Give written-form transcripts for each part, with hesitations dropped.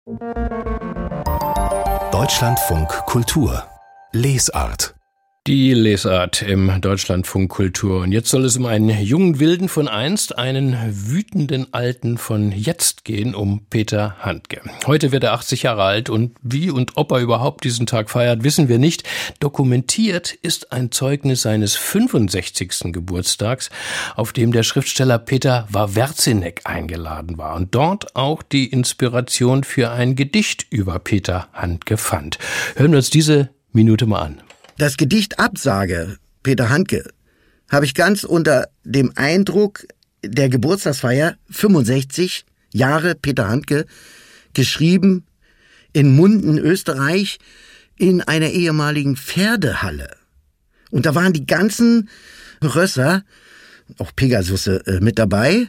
Deutschlandfunk Kultur Lesart. Die Lesart im Deutschlandfunk Kultur. Und jetzt soll es um einen jungen Wilden von einst, einen wütenden Alten von jetzt gehen, um Peter Handke. Heute wird er 80 Jahre alt und wie und ob er überhaupt diesen Tag feiert, wissen wir nicht. Dokumentiert ist ein Zeugnis seines 65. Geburtstags, auf dem der Schriftsteller Peter Wawrzynek eingeladen war und dort auch die Inspiration für ein Gedicht über Peter Handke fand. Hören wir uns diese Minute mal an. Das Gedicht Absage, Peter Handke, habe ich ganz unter dem Eindruck der Geburtstagsfeier 65 Jahre Peter Handke geschrieben in Munden, Österreich, in einer ehemaligen Pferdehalle. Und da waren die ganzen Rösser, auch Pegasusse, mit dabei.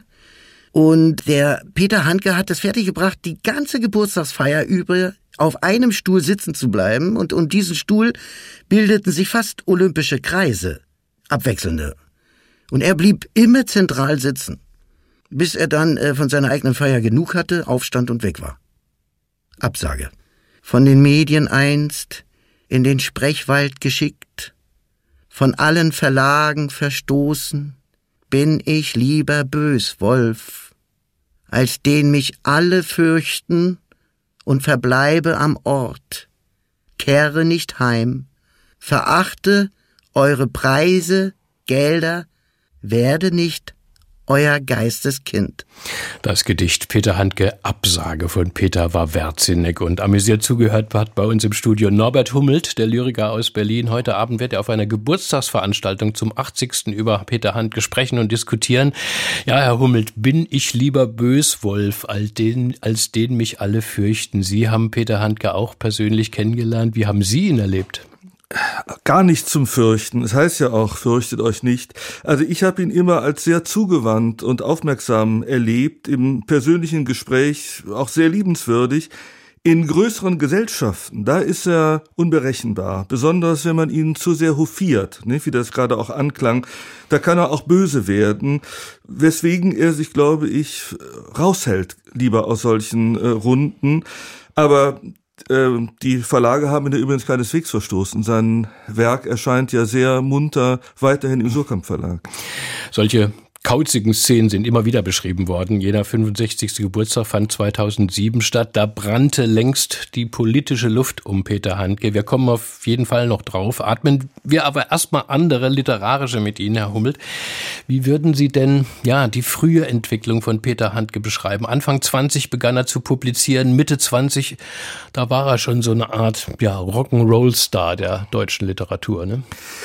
Und der Peter Handke hat es fertiggebracht, die ganze Geburtstagsfeier über auf einem Stuhl sitzen zu bleiben, und um diesen Stuhl bildeten sich fast olympische Kreise, abwechselnde. Und er blieb immer zentral sitzen, bis er dann von seiner eigenen Feier genug hatte, aufstand und weg war. Absage. Von den Medien einst in den Sprechwald geschickt, von allen Verlagen verstoßen, bin ich lieber Böswolf, als den mich alle fürchten, und verbleibe am Ort, kehre nicht heim, verachte eure Preise, Gelder, werde nicht euer Geisteskind. Das Gedicht Peter Handke, Absage von Peter Wawrzynek. Und amüsiert zugehört hat bei uns im Studio Norbert Hummelt, der Lyriker aus Berlin. Heute Abend wird er auf einer Geburtstagsveranstaltung zum 80. über Peter Handke sprechen und diskutieren. Ja, Herr Hummelt, bin ich lieber Böswolf, als den mich alle fürchten? Sie haben Peter Handke auch persönlich kennengelernt. Wie haben Sie ihn erlebt? Gar nicht zum Fürchten. Es heißt ja auch, fürchtet euch nicht. Also ich habe ihn immer als sehr zugewandt und aufmerksam erlebt, im persönlichen Gespräch auch sehr liebenswürdig. In größeren Gesellschaften, da ist er unberechenbar, besonders wenn man ihn zu sehr hofiert, ne, wie das gerade auch anklang. Da kann er auch böse werden, weswegen er sich, glaube ich, raushält, lieber aus solchen Runden. Aber die Verlage haben ihn ja übrigens keineswegs verstoßen. Sein Werk erscheint ja sehr munter weiterhin im Suhrkamp Verlag. Solche kauzigen Szenen sind immer wieder beschrieben worden. Jeder 65. Geburtstag fand 2007 statt. Da brannte längst die politische Luft um Peter Handke. Wir kommen auf jeden Fall noch drauf. Atmen wir aber erstmal andere literarische mit Ihnen, Herr Hummelt. Wie würden Sie denn die frühe Entwicklung von Peter Handke beschreiben? Anfang 20 begann er zu publizieren, Mitte 20, da war er schon so eine Art Rock'n'Roll-Star der deutschen Literatur, ne?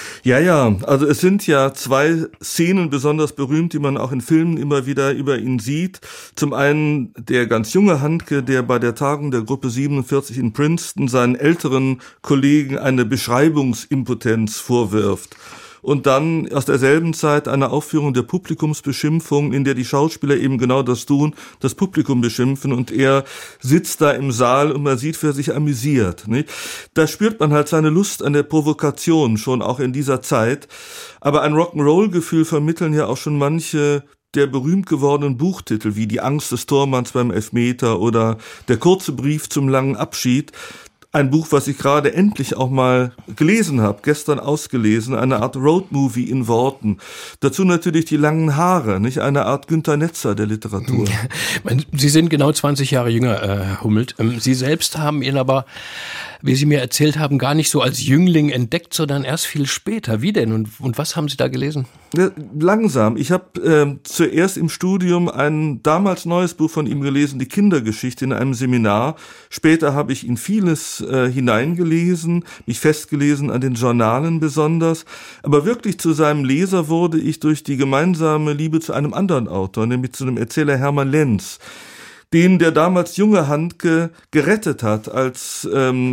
Ja, also es sind ja zwei Szenen besonders berühmt, die man auch in Filmen immer wieder über ihn sieht. Zum einen der ganz junge Handke, der bei der Tagung der Gruppe 47 in Princeton seinen älteren Kollegen eine Beschreibungsimpotenz vorwirft. Und dann aus derselben Zeit eine Aufführung der Publikumsbeschimpfung, in der die Schauspieler eben genau das tun, das Publikum beschimpfen, und er sitzt da im Saal und man sieht, wie er sich amüsiert. Nicht? Da spürt man halt seine Lust an der Provokation schon auch in dieser Zeit. Aber ein Rock'n'Roll-Gefühl vermitteln ja auch schon manche der berühmt gewordenen Buchtitel, wie Die Angst des Tormanns beim Elfmeter oder Der kurze Brief zum langen Abschied. Ein Buch, was ich gerade endlich auch mal gelesen habe, gestern ausgelesen, eine Art Roadmovie in Worten. Dazu natürlich die langen Haare, nicht, eine Art Günter Netzer der Literatur. Sie sind genau 20 Jahre jünger, Herr Hummelt. Sie selbst haben ihn aber, wie Sie mir erzählt haben, gar nicht so als Jüngling entdeckt, sondern erst viel später. Wie denn? Und was haben Sie da gelesen? Ja, langsam. Ich habe zuerst im Studium ein damals neues Buch von ihm gelesen, Die Kindergeschichte, in einem Seminar. Später habe ich in vieles hineingelesen, mich festgelesen an den Journalen besonders. Aber wirklich zu seinem Leser wurde ich durch die gemeinsame Liebe zu einem anderen Autor, nämlich zu dem Erzähler Hermann Lenz, den der damals junge Handke gerettet hat, als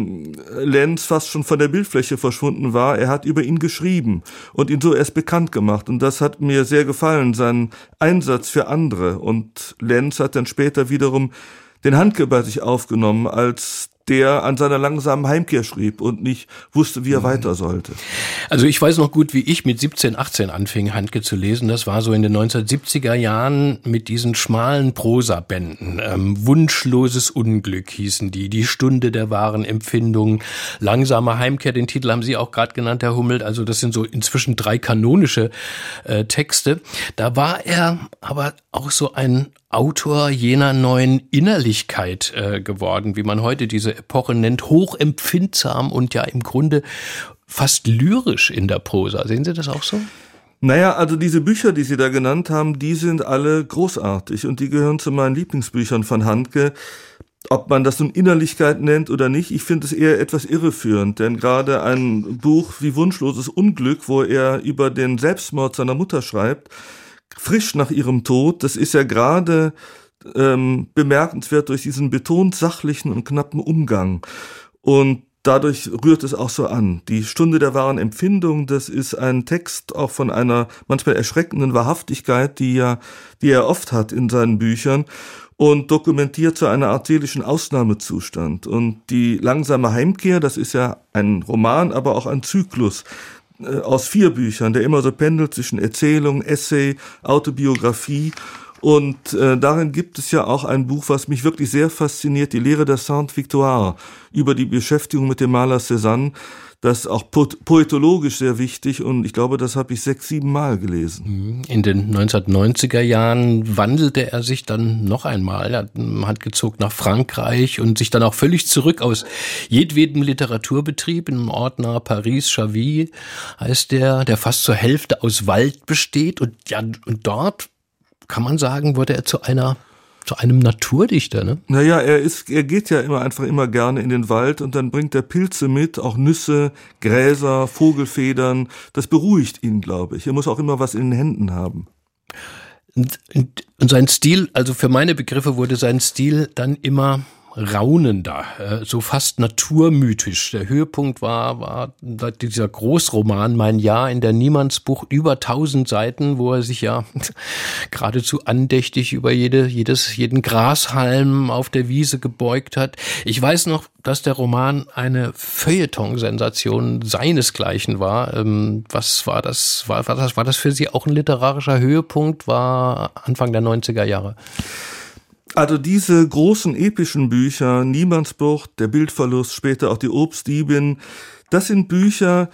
Lenz fast schon von der Bildfläche verschwunden war. Er hat über ihn geschrieben und ihn so erst bekannt gemacht. Und das hat mir sehr gefallen, sein Einsatz für andere. Und Lenz hat dann später wiederum den Handke bei sich aufgenommen als der an seiner langsamen Heimkehr schrieb und nicht wusste, wie er weiter sollte. Also ich weiß noch gut, wie ich mit 17, 18 anfing, Handke zu lesen. Das war so in den 1970er Jahren mit diesen schmalen Prosabänden. Wunschloses Unglück hießen die Stunde der wahren Empfindung, langsame Heimkehr, den Titel haben Sie auch gerade genannt, Herr Hummelt. Also das sind so inzwischen 3 kanonische Texte. Da war er aber auch so ein Autor jener neuen Innerlichkeit geworden, wie man heute diese Epoche nennt, hochempfindsam und ja im Grunde fast lyrisch in der Prosa. Sehen Sie das auch so? Naja, also diese Bücher, die Sie da genannt haben, die sind alle großartig und die gehören zu meinen Lieblingsbüchern von Handke. Ob man das nun Innerlichkeit nennt oder nicht, ich finde es eher etwas irreführend, denn gerade ein Buch wie Wunschloses Unglück, wo er über den Selbstmord seiner Mutter schreibt, frisch nach ihrem Tod, das ist ja gerade bemerkenswert durch diesen betont sachlichen und knappen Umgang. Und dadurch rührt es auch so an. Die Stunde der wahren Empfindung, das ist ein Text auch von einer manchmal erschreckenden Wahrhaftigkeit, die er oft hat in seinen Büchern und dokumentiert so eine Art seelischen Ausnahmezustand. Und die langsame Heimkehr, das ist ja ein Roman, aber auch ein Zyklus aus 4 Büchern, der immer so pendelt zwischen Erzählung, Essay, Autobiografie. Und darin gibt es ja auch ein Buch, was mich wirklich sehr fasziniert, die Lehre der Sainte-Victoire, über die Beschäftigung mit dem Maler Cézanne. Das ist auch poetologisch sehr wichtig und ich glaube, das habe ich 6, 7 Mal gelesen. In den 1990er Jahren wandelte er sich dann noch einmal. Er hat gezogen nach Frankreich und sich dann auch völlig zurück aus jedwedem Literaturbetrieb im Ordner Paris Chavy heißt der fast zur Hälfte aus Wald besteht und dort kann man sagen, wurde er zu einem Naturdichter, ne? Naja, er geht ja immer gerne in den Wald und dann bringt er Pilze mit, auch Nüsse, Gräser, Vogelfedern. Das beruhigt ihn, glaube ich. Er muss auch immer was in den Händen haben. Und sein Stil, also für meine Begriffe wurde sein Stil dann immer raunender, so fast naturmythisch. Der Höhepunkt war dieser Großroman Mein Jahr in der Niemandsbucht, über 1000 Seiten, wo er sich ja geradezu andächtig über jeden Grashalm auf der Wiese gebeugt hat. Ich weiß noch, dass der Roman eine Feuilleton-Sensation seinesgleichen war. Was war das? War das für Sie auch ein literarischer Höhepunkt? War Anfang der 90er Jahre? Also diese großen epischen Bücher, Niemandsbucht, Der Bildverlust, später auch Die Obstdiebin, das sind Bücher,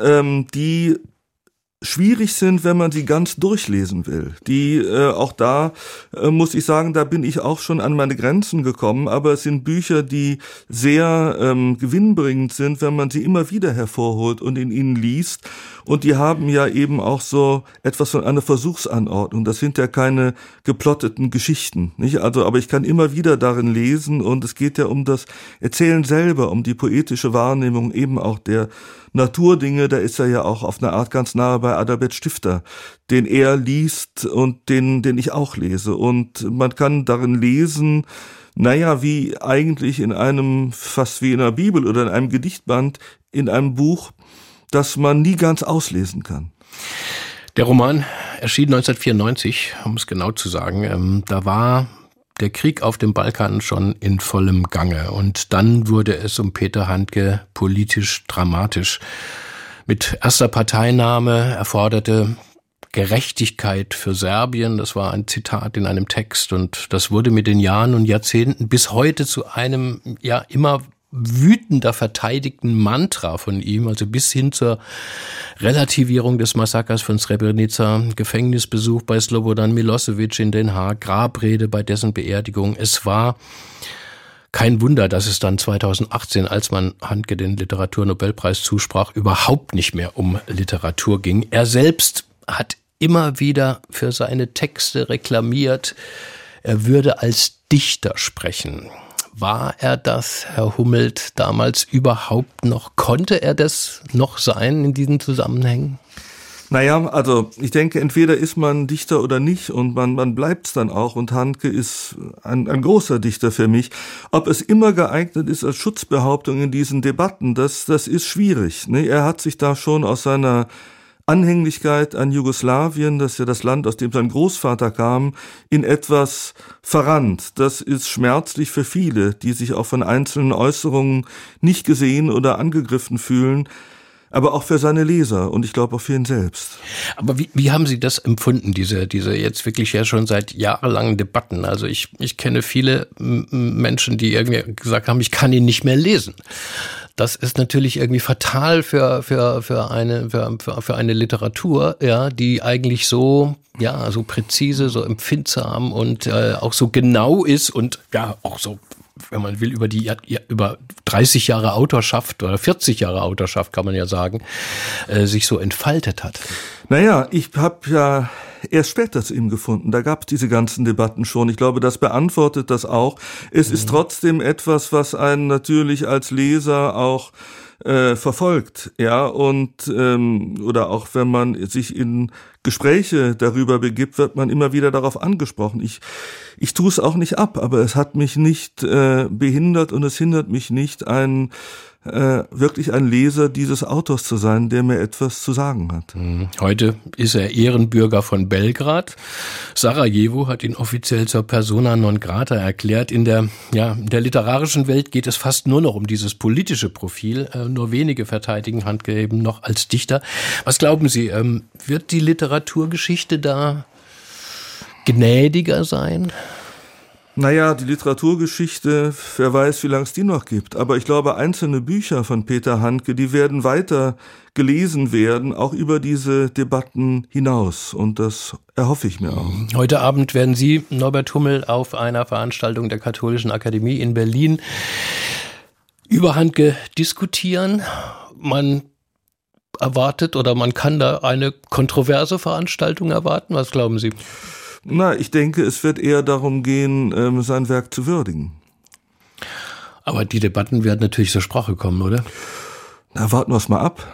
die schwierig sind, wenn man sie ganz durchlesen will. Die auch da muss ich sagen, da bin ich auch schon an meine Grenzen gekommen, aber es sind Bücher, die sehr gewinnbringend sind, wenn man sie immer wieder hervorholt und in ihnen liest. Und die haben ja eben auch so etwas von einer Versuchsanordnung. Das sind ja keine geplotteten Geschichten, nicht? Also, aber ich kann immer wieder darin lesen und es geht ja um das Erzählen selber, um die poetische Wahrnehmung eben auch der Naturdinge. Da ist er ja auch auf eine Art ganz nahe bei Adalbert Stifter, den er liest und den ich auch lese. Und man kann darin lesen, naja, wie eigentlich fast wie in einer Bibel oder in einem Gedichtband, in einem Buch, das man nie ganz auslesen kann. Der Roman erschien 1994, um es genau zu sagen. Da war der Krieg auf dem Balkan schon in vollem Gange. Und dann wurde es um Peter Handke politisch dramatisch. Mit erster Parteinahme erforderte Gerechtigkeit für Serbien. Das war ein Zitat in einem Text. Und das wurde mit den Jahren und Jahrzehnten bis heute zu einem immer wütender verteidigten Mantra von ihm, also bis hin zur Relativierung des Massakers von Srebrenica, Gefängnisbesuch bei Slobodan Milosevic in Den Haag, Grabrede bei dessen Beerdigung. Es war kein Wunder, dass es dann 2018, als man Handke den Literaturnobelpreis zusprach, überhaupt nicht mehr um Literatur ging. Er selbst hat immer wieder für seine Texte reklamiert, er würde als Dichter sprechen. War er das, Herr Hummelt, damals überhaupt noch? Konnte er das noch sein in diesen Zusammenhängen? Naja, also ich denke, entweder ist man Dichter oder nicht und man bleibt's dann auch und Handke ist ein großer Dichter für mich. Ob es immer geeignet ist als Schutzbehauptung in diesen Debatten, das ist schwierig. Ne? Er hat sich da schon aus seiner Anhänglichkeit an Jugoslawien, das ist ja das Land, aus dem sein Großvater kam, in etwas verrannt. Das ist schmerzlich für viele, die sich auch von einzelnen Äußerungen nicht gesehen oder angegriffen fühlen, aber auch für seine Leser und ich glaube auch für ihn selbst. Aber wie haben Sie das empfunden, diese jetzt wirklich ja schon seit jahrelangen Debatten? Also ich kenne viele Menschen, die irgendwie gesagt haben, ich kann ihn nicht mehr lesen. Das ist natürlich irgendwie fatal für eine Literatur, ja, die eigentlich so präzise, so empfindsam und auch so genau ist und ja auch so, wenn man will, über 30 Jahre Autorschaft oder 40 Jahre Autorschaft, kann man ja sagen, sich so entfaltet hat. Naja, ich habe ja erst später zu ihm gefunden. Da gab es diese ganzen Debatten schon. Ich glaube, das beantwortet das auch. Es ist trotzdem etwas, was einen natürlich als Leser auch verfolgt, ja, und oder auch wenn man sich in Gespräche darüber begibt, wird man immer wieder darauf angesprochen. Ich tue es auch nicht ab, aber es hat mich nicht behindert und es hindert mich nicht, wirklich ein Leser dieses Autors zu sein, der mir etwas zu sagen hat. Heute ist er Ehrenbürger von Belgrad. Sarajevo hat ihn offiziell zur Persona non grata erklärt. In der literarischen Welt geht es fast nur noch um dieses politische Profil. Nur wenige verteidigen Handke eben noch als Dichter. Was glauben Sie, wird die Literaturgeschichte da gnädiger sein? Naja, die Literaturgeschichte, wer weiß, wie lange es die noch gibt. Aber ich glaube, einzelne Bücher von Peter Handke, die werden weiter gelesen werden, auch über diese Debatten hinaus. Und das erhoffe ich mir auch. Heute Abend werden Sie, Norbert Hummel, auf einer Veranstaltung der Katholischen Akademie in Berlin über Handke diskutieren. Man erwartet oder man kann da eine kontroverse Veranstaltung erwarten. Was glauben Sie? Na, ich denke, es wird eher darum gehen, sein Werk zu würdigen. Aber die Debatten werden natürlich zur Sprache kommen, oder? Na, warten wir es mal ab.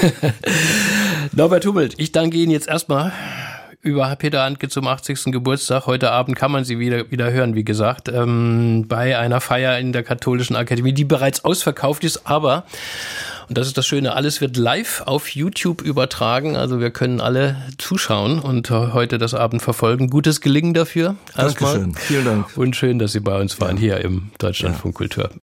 Norbert Hummel, ich danke Ihnen jetzt erstmal über Peter Handke zum 80. Geburtstag. Heute Abend kann man Sie wieder hören, wie gesagt, bei einer Feier in der Katholischen Akademie, die bereits ausverkauft ist, aber, und das ist das Schöne, alles wird live auf YouTube übertragen, also wir können alle zuschauen und heute das Abend verfolgen. Gutes Gelingen dafür. Dankeschön, vielen Dank. Und schön, dass Sie bei uns waren, hier im Deutschlandfunk Kultur.